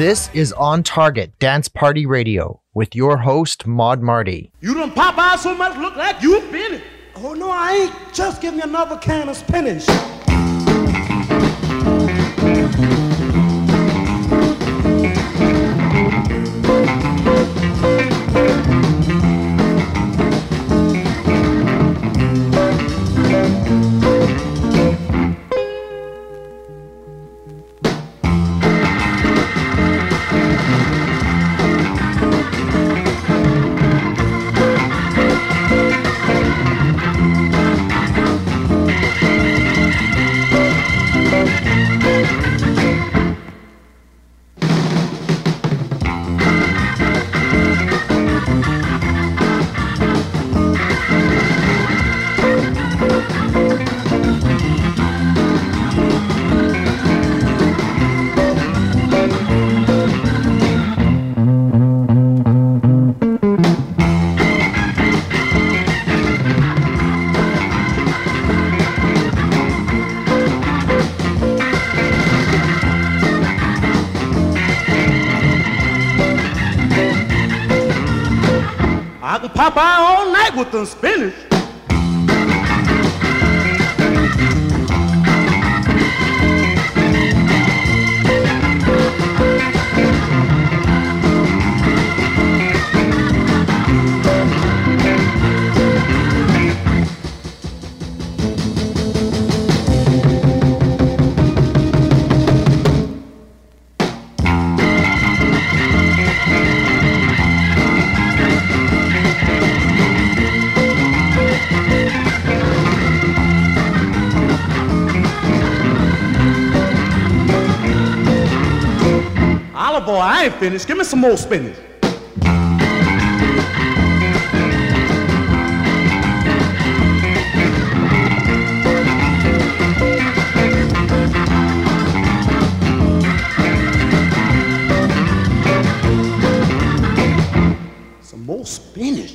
This is On Target Dance Party Radio with your host, Maud Marty. You done pop out so much, look like you finished. Oh, no, I ain't. Just give me another can of spinach. Pop out all night with them spinach. Boy, I ain't finished. Give me some more spinach. Some more spinach.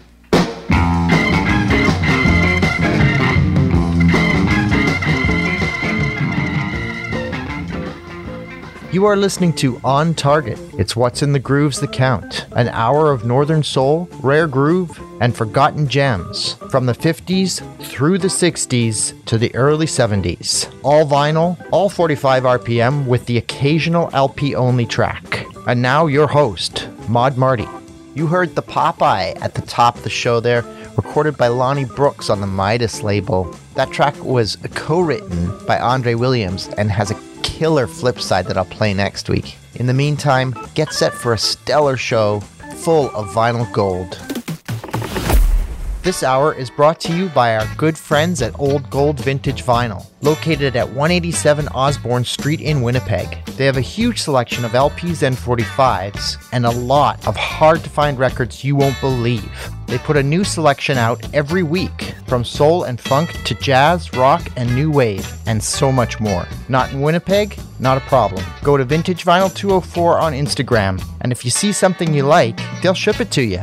You are listening to On Target. It's what's in the grooves that count. An hour of Northern Soul, rare groove, and forgotten gems. From the 50s through the 60s to the early 70s. All vinyl, all 45 RPM with the occasional LP-only track. And now your host, Maud Marty. You heard the Popeye at the top of the show there, recorded by Lonnie Brooks on the Midas label. That track was co-written by Andre Williams and has a killer flip side that I'll play next week. In the meantime, get set for a stellar show full of vinyl gold. This hour is brought to you by our good friends at Old Gold Vintage Vinyl, located at 187 Osborne Street in Winnipeg. They have a huge selection of LPs and 45s, and a lot of hard-to-find records you won't believe. They put a new selection out every week, from soul and funk to jazz, rock, and new wave, and so much more. Not in Winnipeg? Not a problem. Go to Vintage Vinyl 204 on Instagram, and if you see something you like, they'll ship it to you.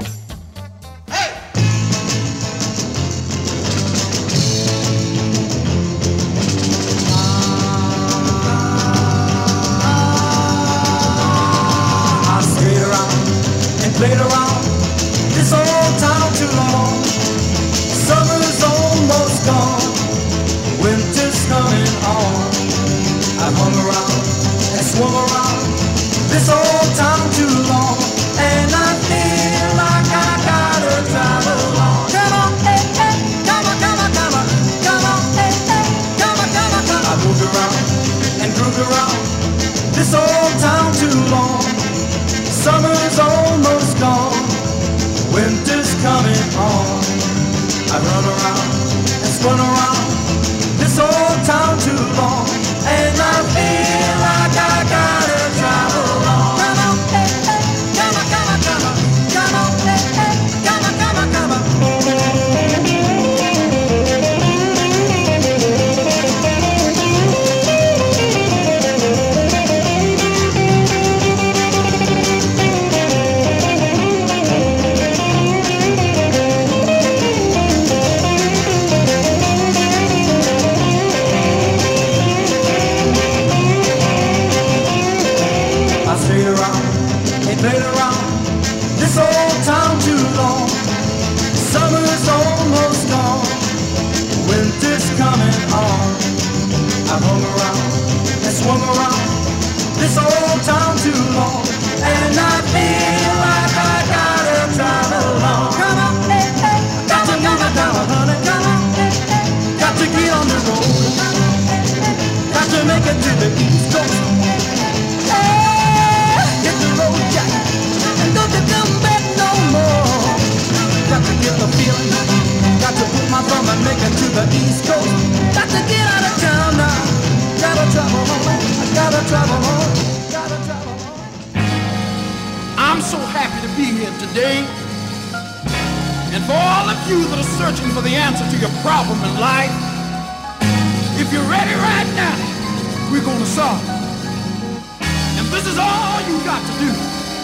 Played around this old town too long. Summer's almost gone, winter's coming on. I've hung around and swung around this old town too long, and I feel like I gotta travel on. Come on, hey, hey, come on, come on, come on, come on, hey, hey, come on, come on, come on. I moved around and grooved around this old town too long. Summer's almost gone, winter's coming on. I've run around and spun around this old town too long, and I feel like I gotta travel on. Come on, hey, hey, come on, come on, come on, come on, hey, hey, come on, come on, come on. played around this old town too long. Summer's almost gone, winter's coming on. I hung around and swung around this old town too long, and I feel like I gotta travel on. Come on, hey, hey, got to move it down, honey. Come on, hey, hey, got to get on the road. Got to make it to the East Coast. Hey, hit the road, Jack, and don't you come back no more. Got to get the feeling, got to put my thumb and make it to the East Coast. Got to get out of town now. Gotta travel on, I gotta travel on, gotta travel on. I'm so happy to be here today. And for all of you that are searching for the answer to your problem in life, if you're ready right now, we're gonna solve it. And this is all you got to do.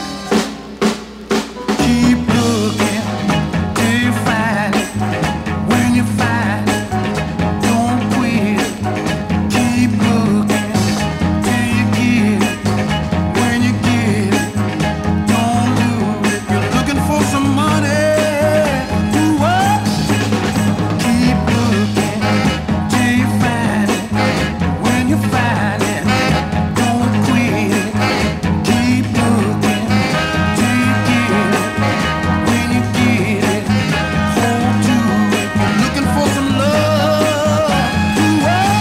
Keep looking till you find it. When you find it, don't quit. Keep looking till you get it. When you get it, don't lose it. You're looking for some money. Do what? Keep looking till you find it. When you find it, don't quit. Keep looking till you get it. When you get it, hold to it. You're looking for some love. Do what?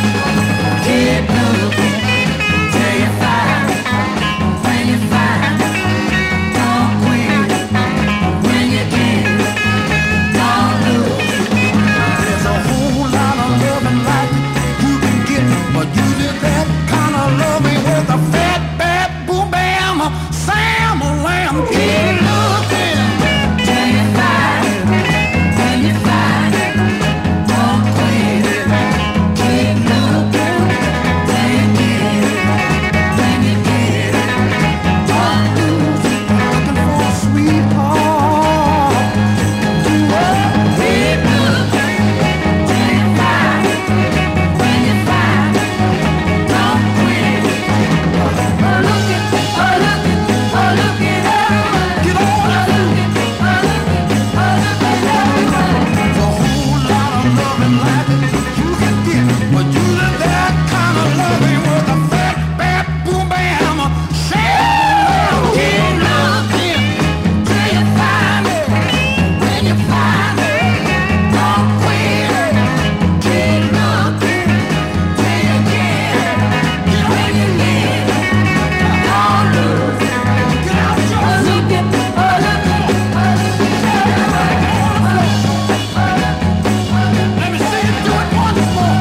Keep looking till you find it. When you find it, don't quit. When you get it, don't lose it. There's a whole lot of love and life you can get, but usually that kind of love ain't worth a fat, bad, boom, bam, Sam, a lamb. Keep looking till you find it. When you find it, don't quit it. Keep looking till you get it. When you get it, don't lose it. Looking for a sweetheart. Do what? Keep looking till you find it. When you find it, don't quit it. Oh, look it, oh, look it, oh, look it everywhere. Get on it. Oh, look it, oh, look it, oh, look it everywhere. There's a whole lot of love and life that you can get, but usually that kind of love ain't worth a fat, bad, boom, bam, shell. Keep looking till you find it. When you find it, don't quit it. Keep looking till you get it. When you get it, don't lose it. Get out your oh, look it, oh, look it, oh, look it everywhere. Let me see you do it once more.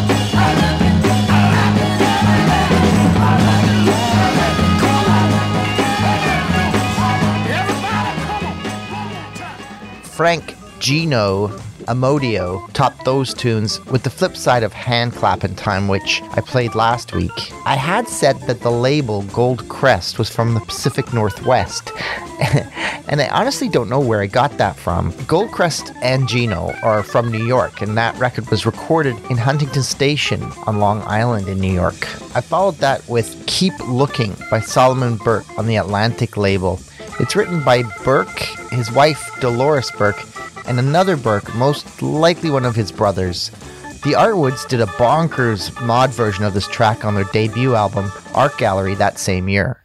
Everybody, come on, one more time. Frank Gino Amodio topped those tunes with the flip side of Hand Clappin' Time, which I played last week. I had said that the label Gold Crest was from the Pacific Northwest, and I honestly don't know where I got that from. Gold Crest and Gino are from New York, and that record was recorded in Huntington Station on Long Island in New York. I followed that with Keep Looking by Solomon Burke on the Atlantic label. It's written by Burke, his wife Dolores Burke, and another Burke, most likely one of his brothers. The Artwoods did a bonkers mod version of this track on their debut album, Art Gallery, that same year.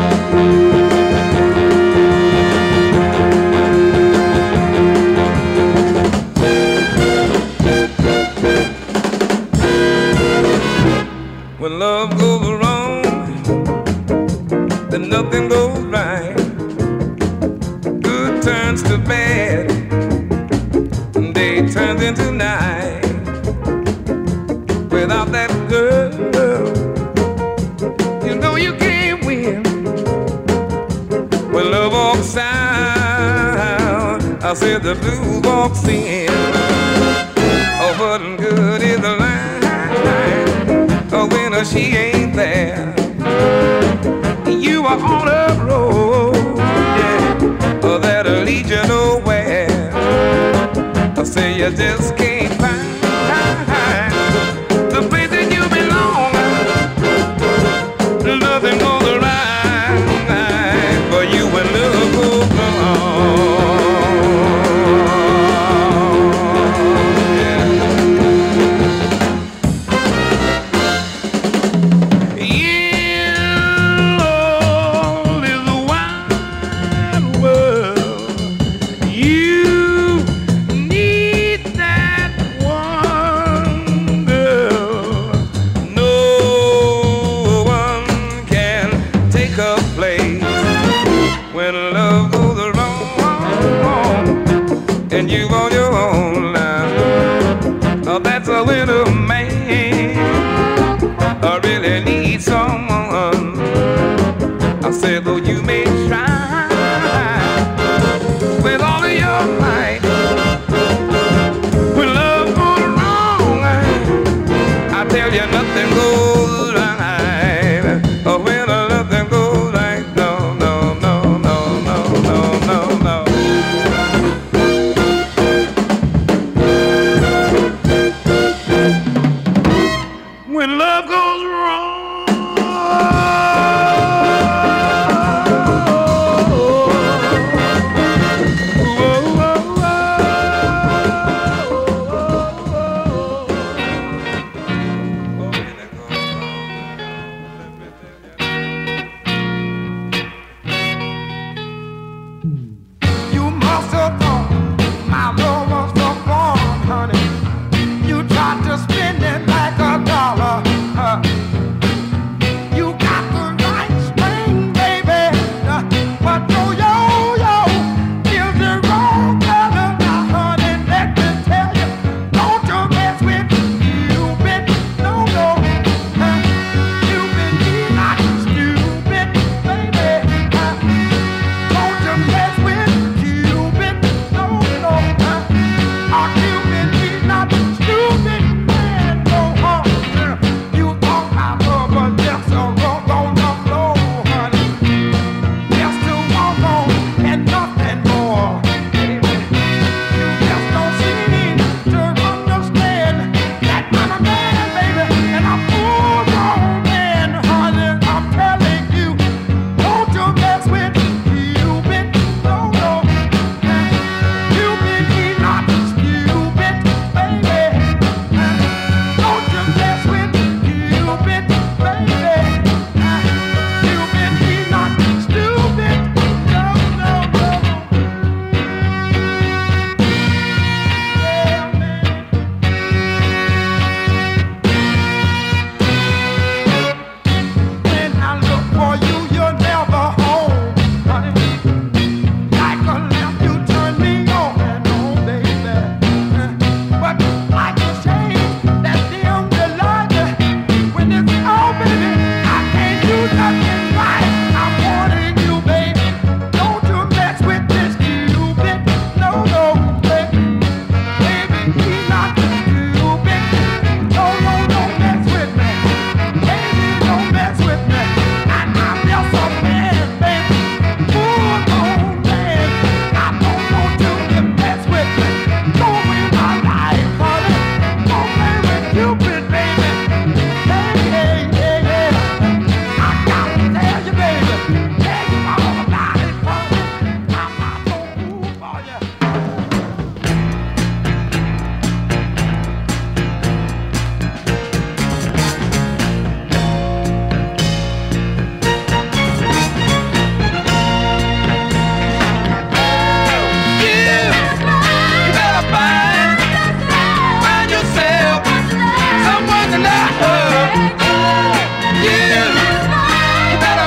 When love goes wrong, then nothing goes right. Good turns to bad, day turns into night. Without that girl, you know you can't win. When love walks out, I said the blues walks in. Oh, what good is the line when she ain't there? You are on a road, yeah, that'll lead you nowhere. I say you just can't find the place that you belong. Nothing goes right for must have thought my love was for fun, honey. You tried to spend it like a dollar. You got the right string, baby, but yo, is the wrong color. Now, honey, let me tell you, don't you mess with Cupid, no. Cupid, he's not stupid, baby. Don't you mess with Cupid, no. Cupid, he's not stupid, man, no. You thought my love was just a rub on the floor, honey. Just to walk on and nothing more, baby. You just don't seem to understand that I'm a man, baby, and I'm full-grown man, honey. I'm telling you, don't you mess with Cupid, no. Cupid, he's not stupid, baby. Don't you mess with Cupid, baby. Cupid, he's not stupid, no. Yeah, man. When I look for you, you're never home, honey. Like a lamp, you turn me on and on, baby. But like a shade that dim the light, when it's on, baby, I can't do nothing right. I'm warning you, baby, don't you mess with this Cupid, no, baby. Baby, he's not stupid. No, don't mess with me. Baby, don't mess with me. And I'm just a man, baby. Full-grown man. I don't want you to mess with me. Don't be my life, honey. Don't play with Cupid, baby. Hey, yeah. I gotta tell you, baby. Tell you all about it, honey. I'm not gonna move for you. You better find yourself someone to love. You better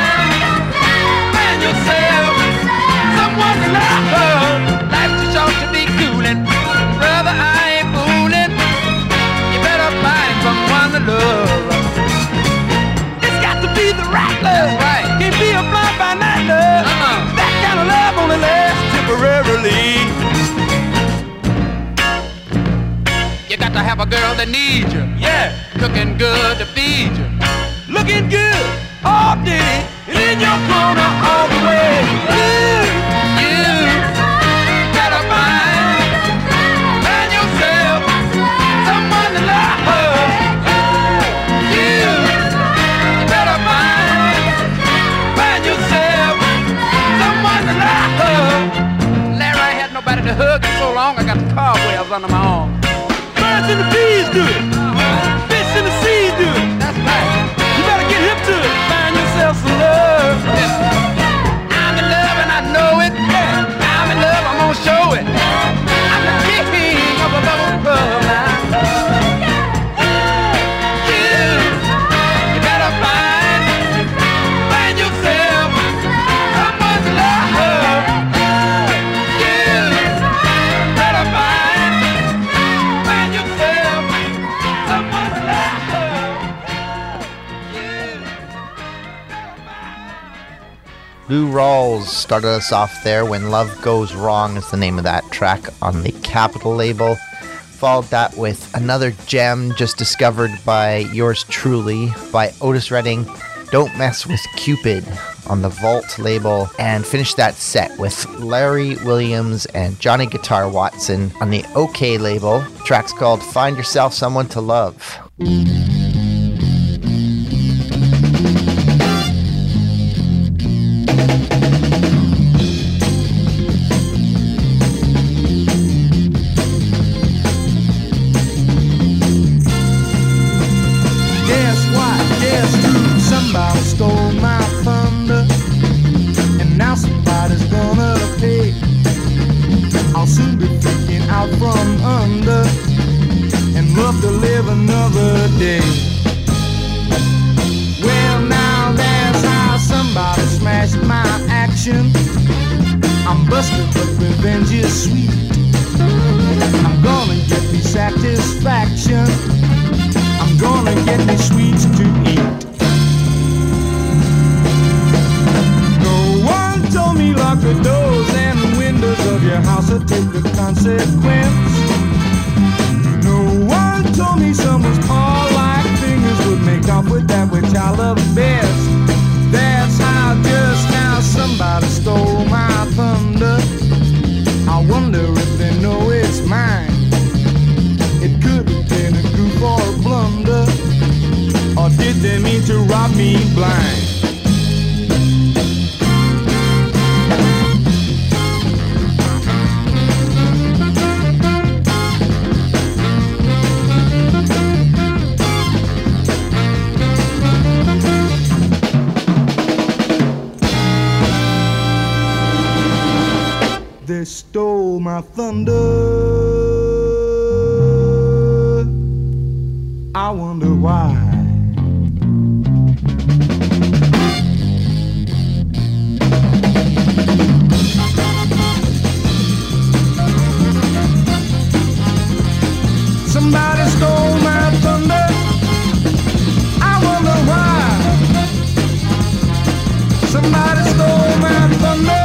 find yourself someone to love. Life's too short to be fooling, brother. I ain't fooling. You better find someone to love. It's got to be the right love. Right. Can't be a fly by night love. That kind of love only lasts temporarily. You got to have a girl that needs you. Yeah. Looking good to feed you. Looking good all day. And in your corner all the way. You better find yourself someone to love. You better find yourself someone to love. Larry, I had nobody to hug in so long I got the cobwebs under my arm. Birds and the bees do it. Fish in the sea do it. That's right. You better get hip to it. Find yourself some love. I'm in love and I know it. I'm in love, I'm gonna show it. I'm the king of a love club now. You better find yourself someone to love. You better find yourself someone to love. Lou Rawls started us off there. When Love Goes Wrong is the name of that track on the Capitol label. Followed that with another gem just discovered by yours truly, by Otis Redding, Don't Mess With Cupid, on the Vault label. And finished that set with Larry Williams and Johnny Guitar Watson on the OK label. The track's called Find Yourself Someone to Love. stole my thunder, and now somebody's gonna pay. busted, but revenge is sweet. I'm gonna get me satisfaction. I'm gonna get me sweets to eat. No one told me lock the doors and windows of your house or take the consequence. No one told me someone's paw-like fingers would make off with that which I love best. That's how just now somebody stole my thunder. I wonder if they know it's mine. It could have been a goof or a blunder, or did they mean to rob me blind? They stole my thunder. I wonder why. Somebody stole my thunder. I wonder why. Somebody stole my thunder.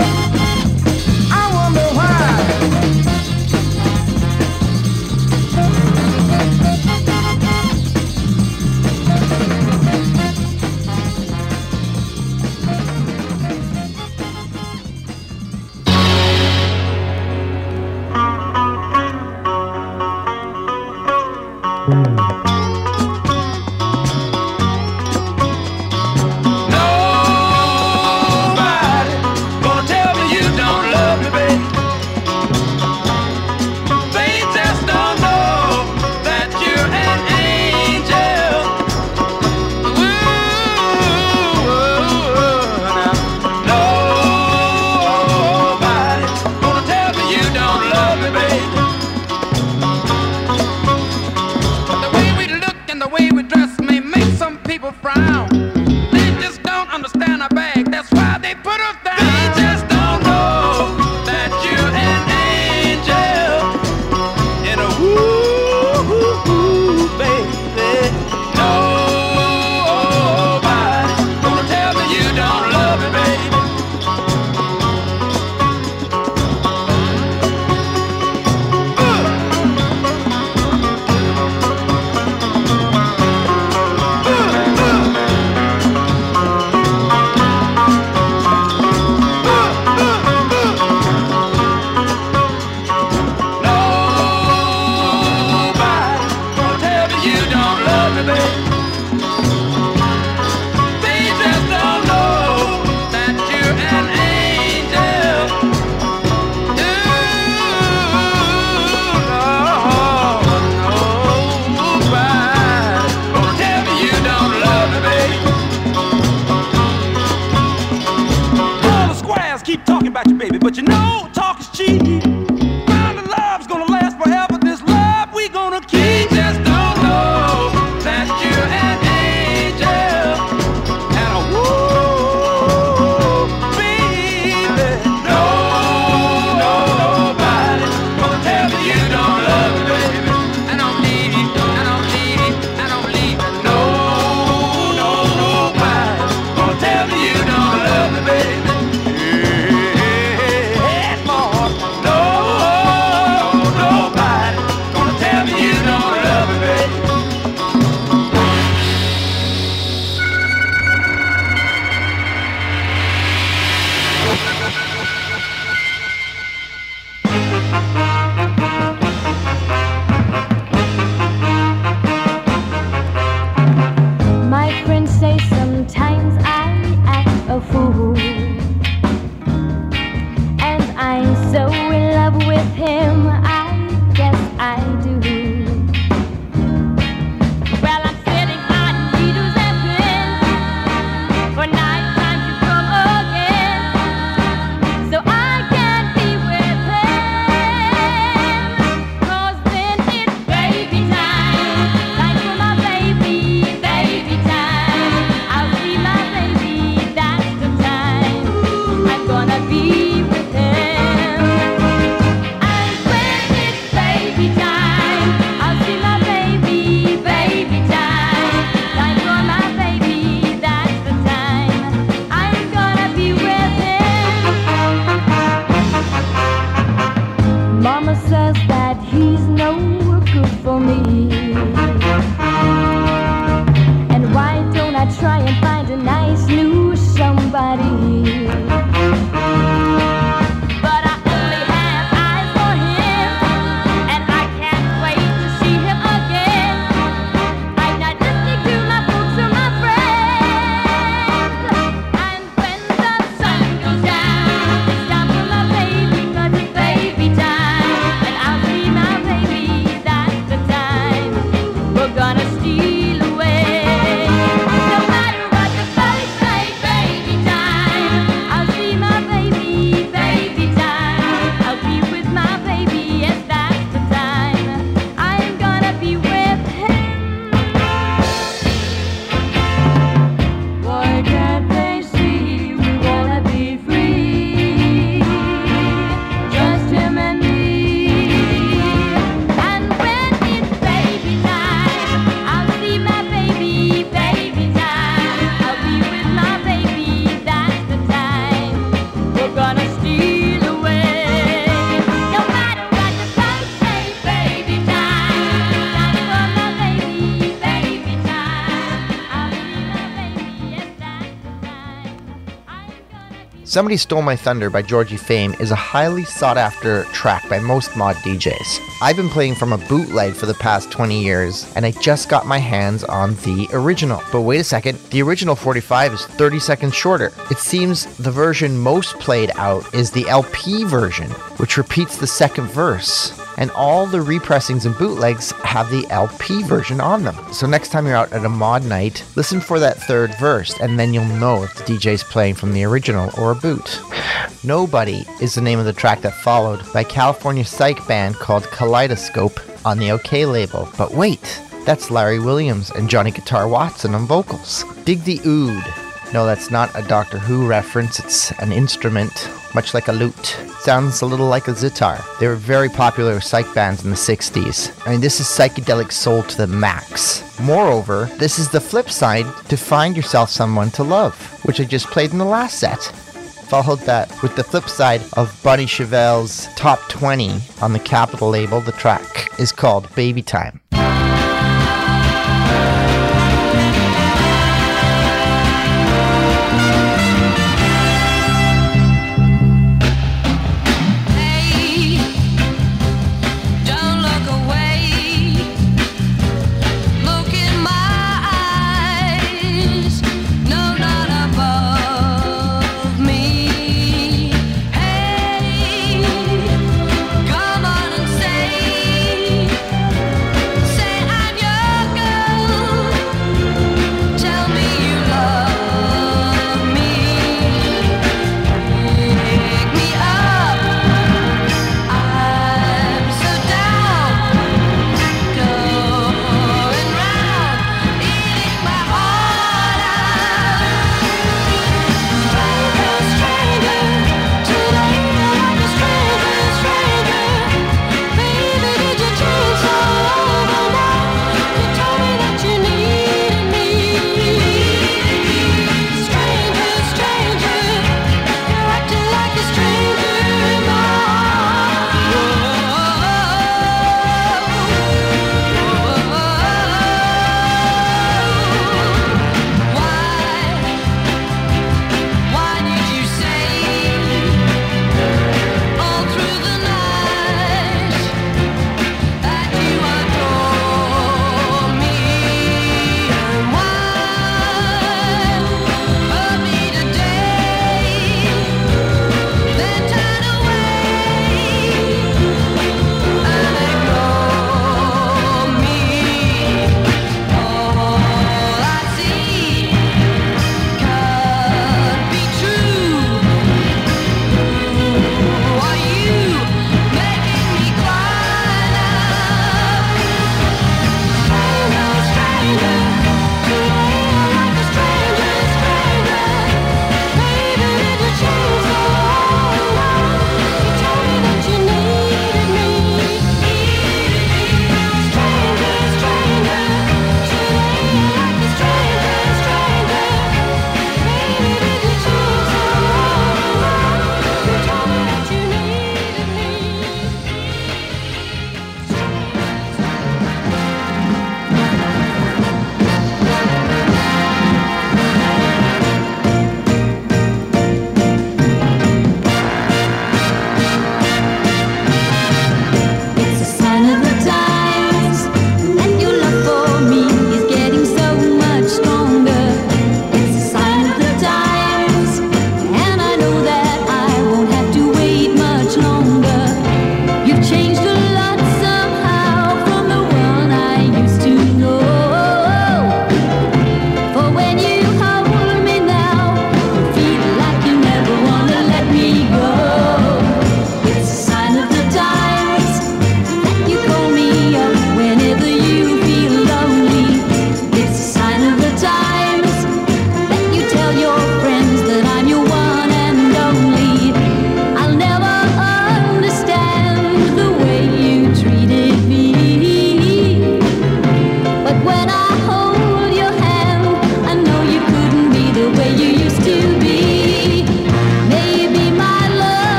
Be with him. Somebody Stole My Thunder by Georgie Fame is a highly sought after track by most mod DJs. I've been playing from a bootleg for the past 20 years, and I just got my hands on the original. But wait a second, the original 45 is 30 seconds shorter. It seems the version most played out is the LP version, which repeats the second verse. And all the repressings and bootlegs have the LP version on them. So next time you're out at a mod night, listen for that third verse, and then you'll know if the DJ's playing from the original or a boot. Nobody is the name of the track that followed by California psych band called Kaleidoscope on the OK label. But wait, that's Larry Williams and Johnny Guitar Watson on vocals. Dig the Oud. No, that's not a Doctor Who reference, it's an instrument, much like a lute. Sounds a little like a zither. They were very popular with psych bands in the 60s. I mean, this is psychedelic soul to the max. Moreover, this is the flip side to Find Yourself Someone to Love, which I just played in the last set. Followed that with the flip side of Bonnie Chevelle's Top 20 on the Capitol label. The track is called Baby Time.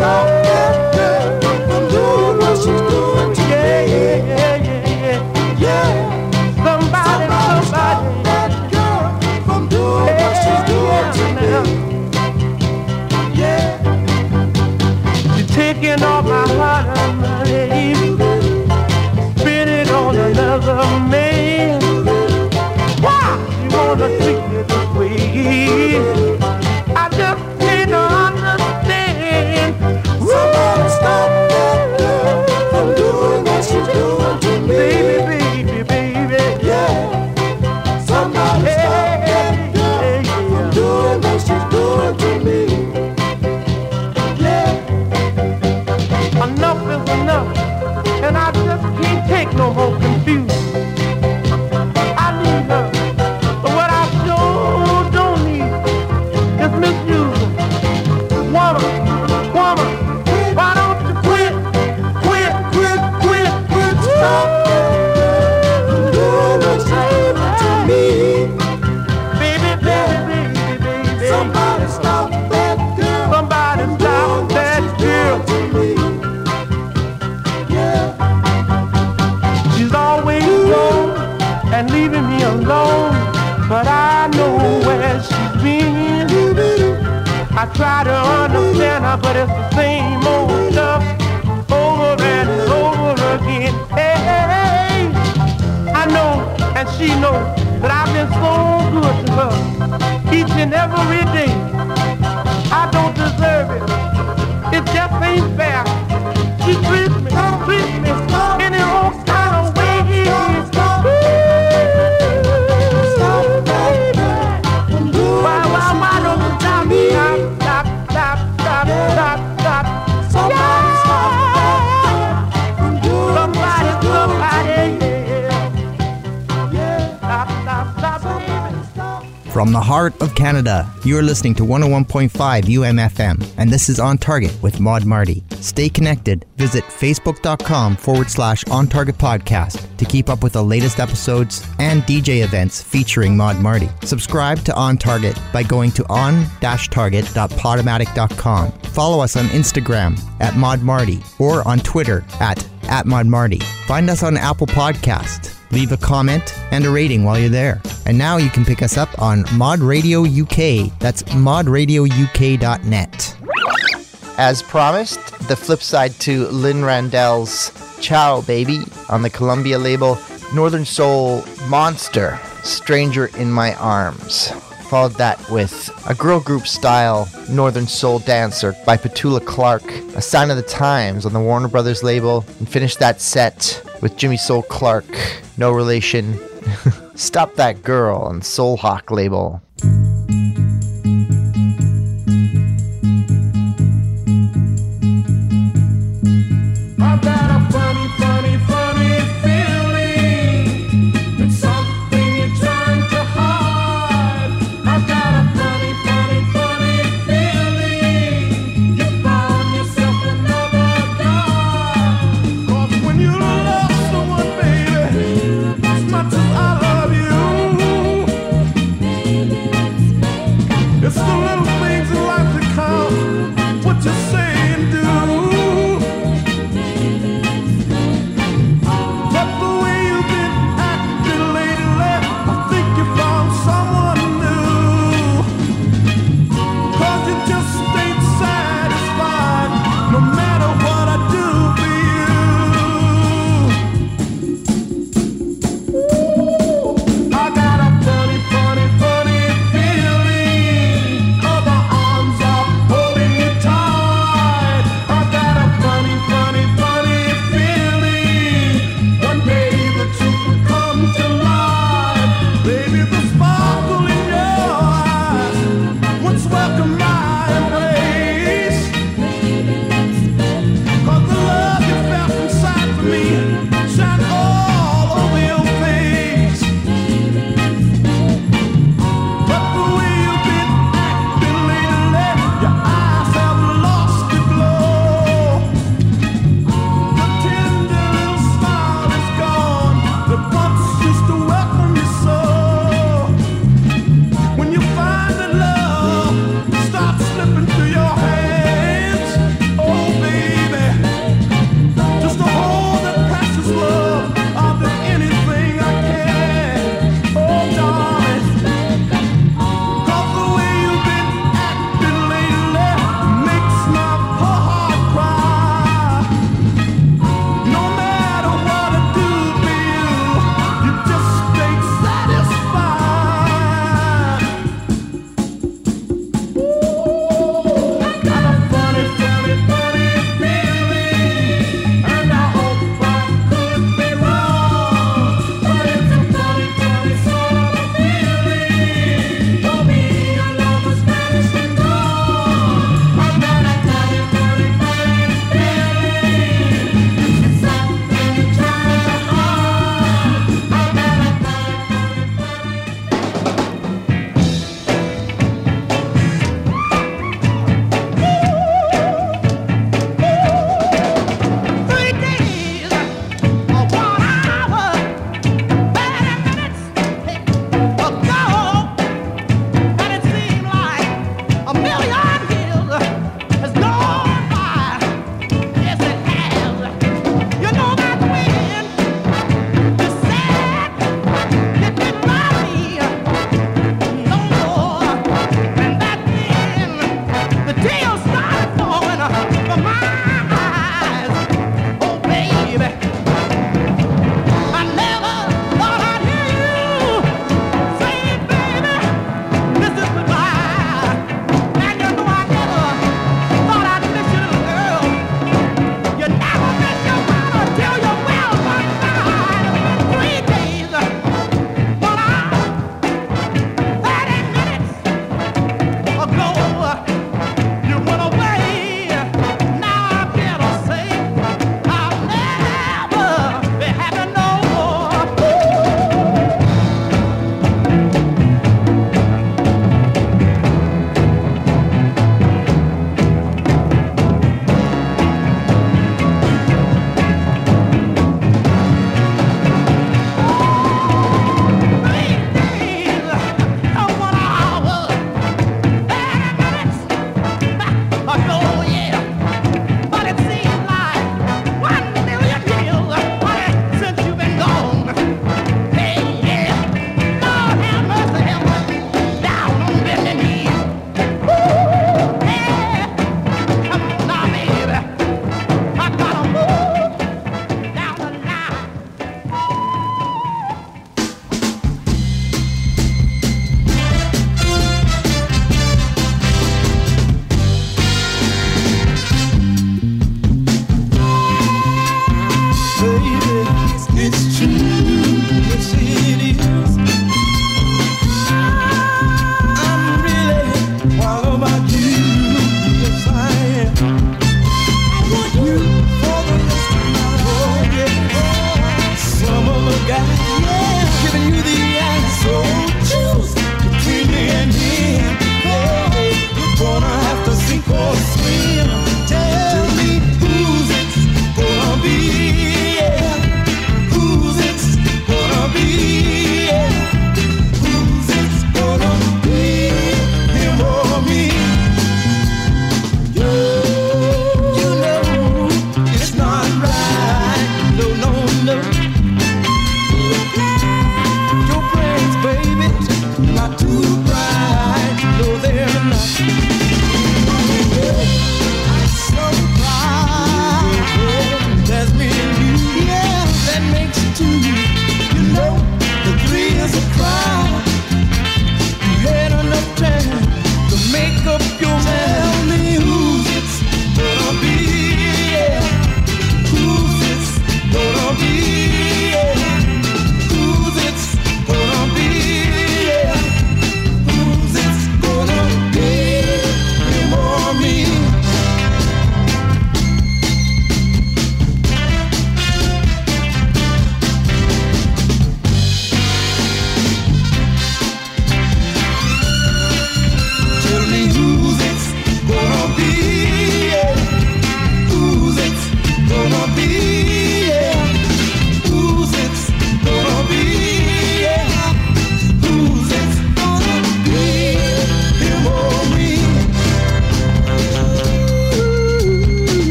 stop that girl from doing what she's doing to me. Yeah. Somebody stop that girl from doing what she's doing to me. Yeah. You're taking all my heart and money, spend it on another man. Why you wanna treat me this way? I just can't understand. Somebody stop that girl from doing what she's doing to me. Baby. Yeah. Somebody stop that girl from doing what she's doing to me. Yeah. Enough is enough, and I just can't take no more confusion. I need her, but what I sure don't need is misusing. Woman, why don't you quit? Stop doing what you're doing to me. Baby. Somebody stop that girl. Somebody stop that girl to me. Yeah. She's always gone and leaving me alone, but I know where she's been. I try to understand her, but it's the same old stuff over and over again. Hey, I know, and she knows that I've been so good to her each and every day. I don't deserve it. It just ain't fair. She treats me in her own kind of way. Why don't you stop me? Stop. Somebody stop from doing somebody. Yeah. Stop, baby. From the heart of Canada, you are listening to 101.5 UMFM, and this is On Target with Maud Marty. Stay connected. Visit facebook.com/On Target Podcast to keep up with the latest episodes and DJ events featuring Maud Marty. Subscribe to On Target by going to on-target.podomatic.com. Follow us on Instagram @Maud Marty or on Twitter @Maud Marty. Find us on Apple Podcast. Leave a comment and a rating while you're there. And now you can pick us up on Mod Radio UK. That's modradiouk.net. As promised, the flip side to Lynn Randell's Ciao Baby on the Columbia label, Northern Soul Monster, Stranger in My Arms. Followed that with a girl group style Northern Soul Dancer by Petula Clark, a sign of the times on the Warner Brothers label, and finished that set with Jimmy Soul Clark, no relation, Stop That Girl on Soul Hawk label. I've got a funny feeling. It's something you're trying to hide. I've got a funny feeling. You found yourself another guy. 'Cause when you love someone, baby, as much as I love you,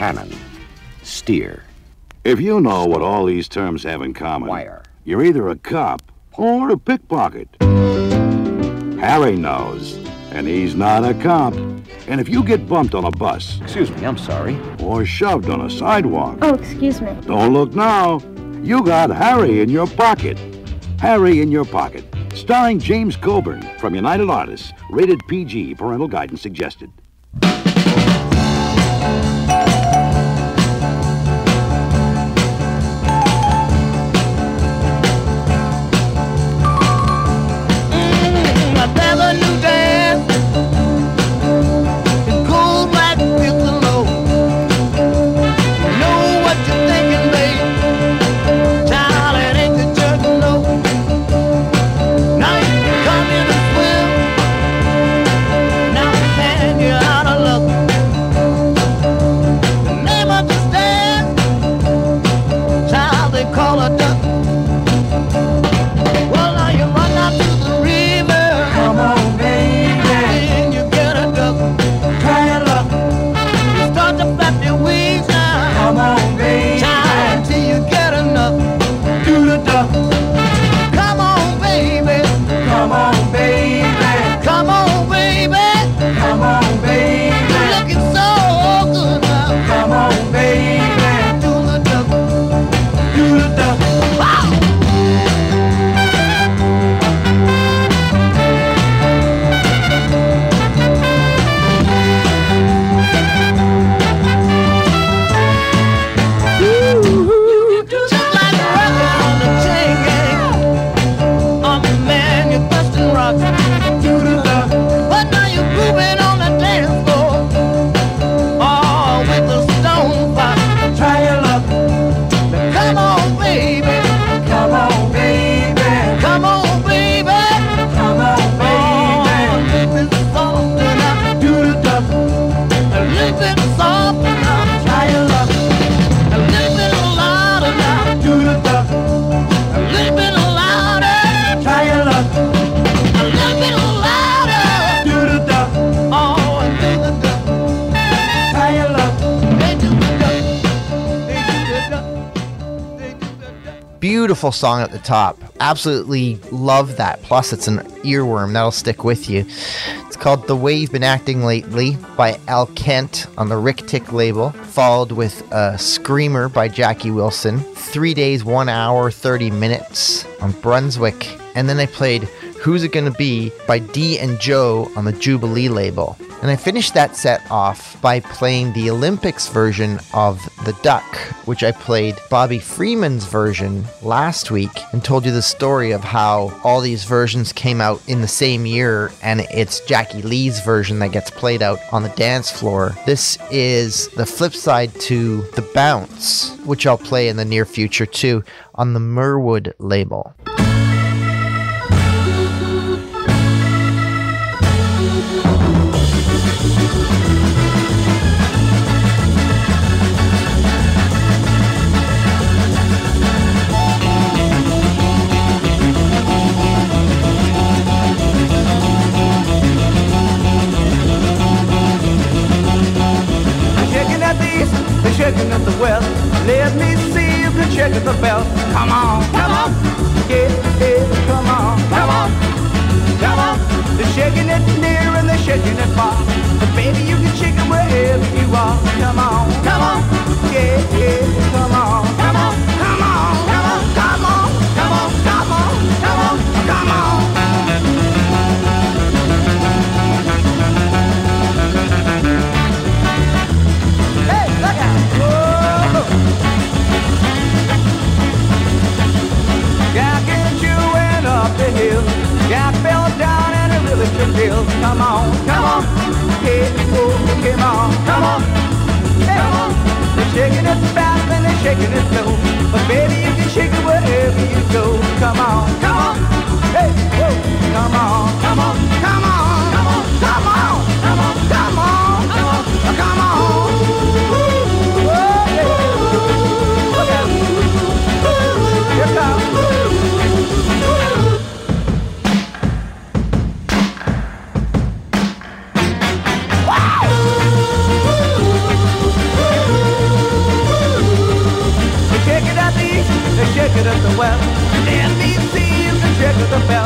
cannon, steer, If you know what all these terms have in common, wire. you're either a cop or a pickpocket. Harry knows, and he's not a cop. And if you get bumped on a bus Excuse me, I'm sorry. or shoved on a sidewalk, Oh, excuse me. don't look now. You got Harry in your pocket. Harry in Your Pocket, starring James Coburn from United Artists, rated PG, parental guidance suggested. Beautiful song at the top. Absolutely love that. Plus, it's an earworm that'll stick with you. It's called The Way You've Been Acting Lately by Al Kent on the Rick Tick label, followed with Screamer by Jackie Wilson, 3 days, 1 hour, 30 minutes on Brunswick. And then I played Who's It Gonna Be by Dee and Joe on the Jubilee label. And I finished that set off by playing the Olympics version of The Duck, which I played Bobby Freeman's version last week and told you the story of how all these versions came out in the same year, and it's Jackie Lee's version that gets played out on the dance floor. This is the flip side to The Bounce, which I'll play in the near future too, on the Merwood label. Checking at the well, let me see if you're checking the bell. Come on, yeah, yeah, come on. They're shaking it near and they're shaking it far, but baby you can shake it wherever you are. Come on, yeah, yeah, come on. Jack fell down and it really took pills. Come on, yeah, come on. They're shaking it fast and they're shaking it slow, but baby you can shake it wherever you go. Come on, hey, whoa, come on. Here comes.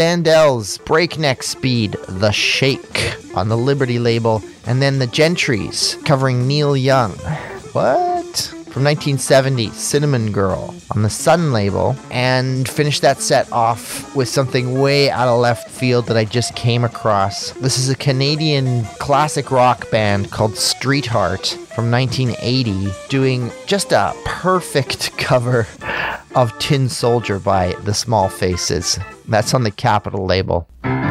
Standell's Breakneck Speed, The Shake on the Liberty label, and then the Gentrys covering Neil Young. What? From 1970, Cinnamon Girl on the Sun label, and finished that set off with something way out of left field that I just came across. This is a Canadian classic rock band called Streetheart from 1980, doing just a perfect cover of Tin Soldier by The Small Faces. That's on the Capitol label.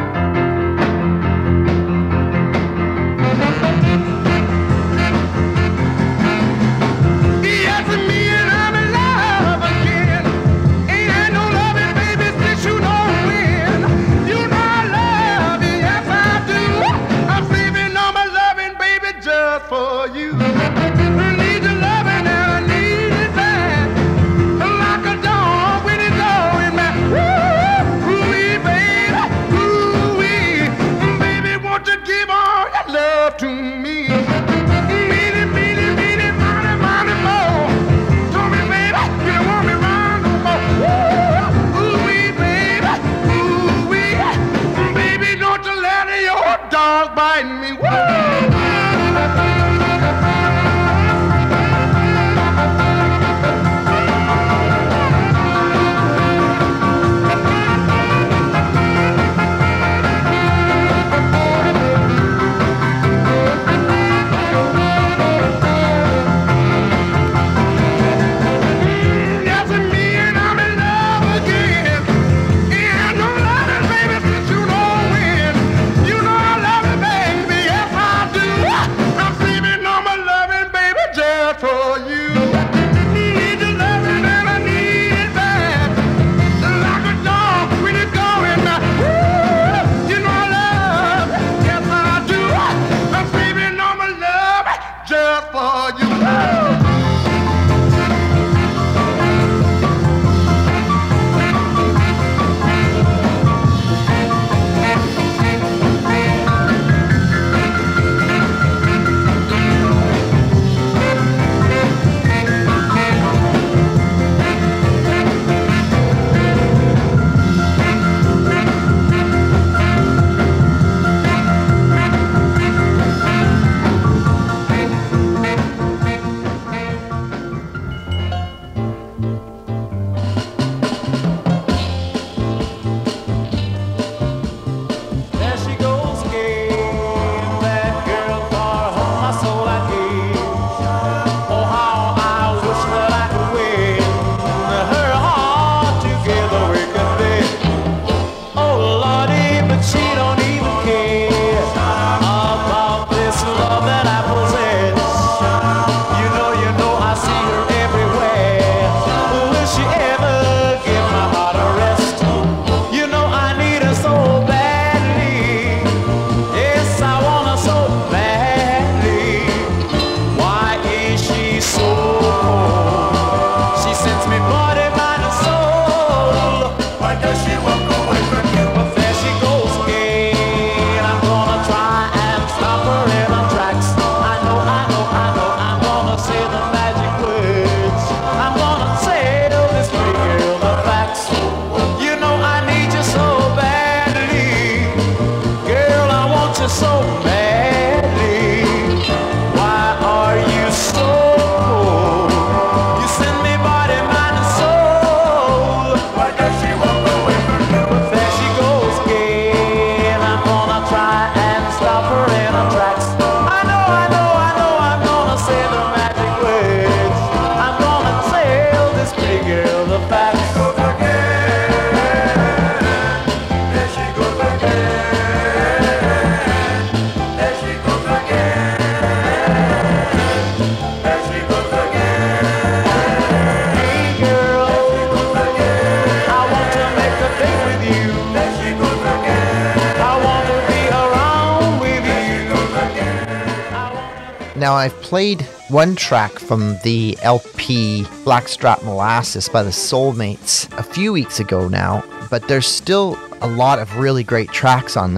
Now, I've played one track from the LP Blackstrap Molasses by the Soulmates a few weeks ago now, but there's still a lot of really great tracks on there.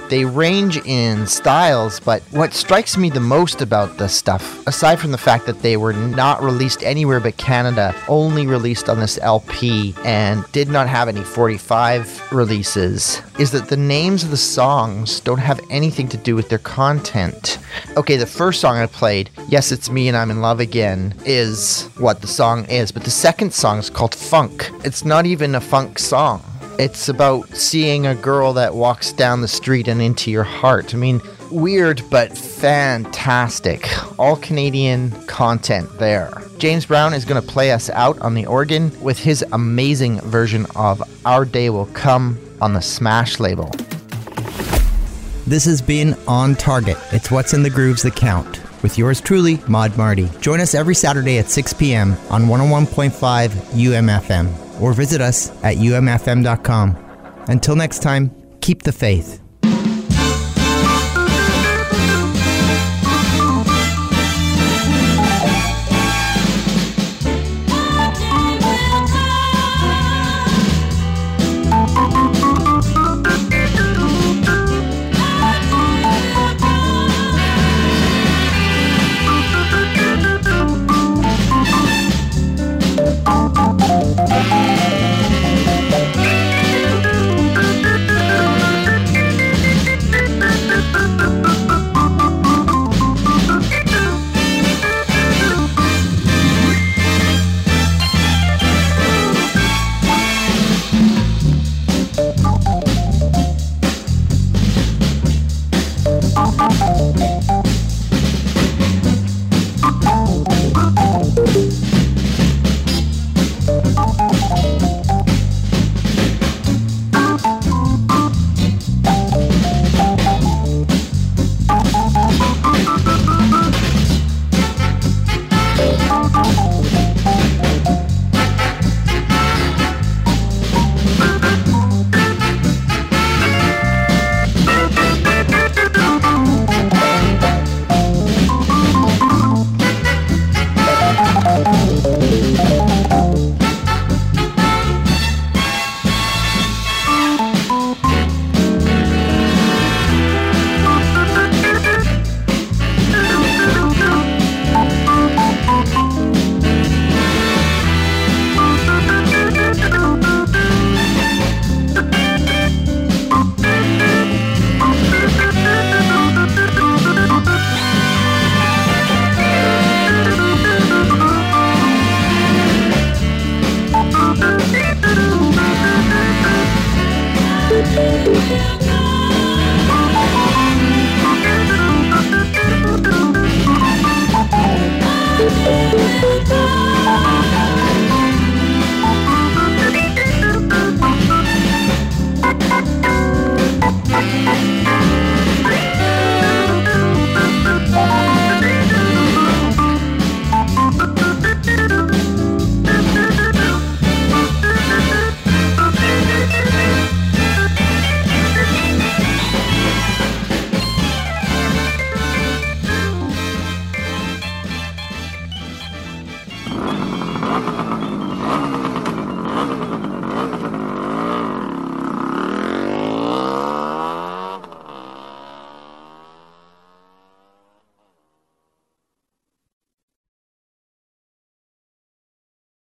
They range in styles, but what strikes me the most about this stuff, aside from the fact that they were not released anywhere but Canada, only released on this LP, and did not have any 45 releases, is that the names of the songs don't have anything to do with their content. Okay, the first song I played, Yes, It's Me and I'm in Love Again, is what the song is, but the second song is called Funk. It's not even a funk song. It's about seeing a girl that walks down the street and into your heart. I mean, weird but fantastic. All Canadian content there. James Brown is going to play us out on the organ with his amazing version of Our Day Will Come on the Smash label. This has been On Target. It's what's in the grooves that count. With yours truly, Maud Marty. Join us every Saturday at 6 p.m. on 101.5 UMFM or visit us at umfm.com. Until next time, keep the faith.